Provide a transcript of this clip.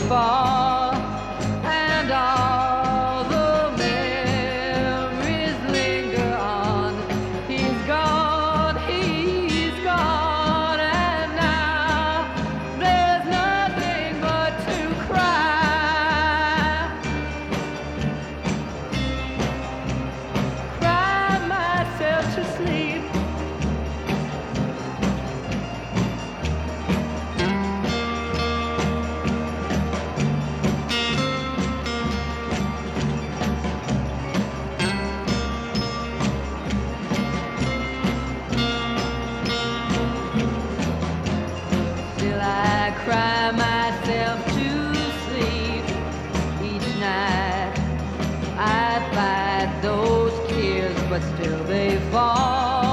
fall, and all the memories linger on. He's gone, and now there's nothing but to cry. Cry myself to sleep. Still I cry myself to sleep each night. I fight those tears, but still they fall.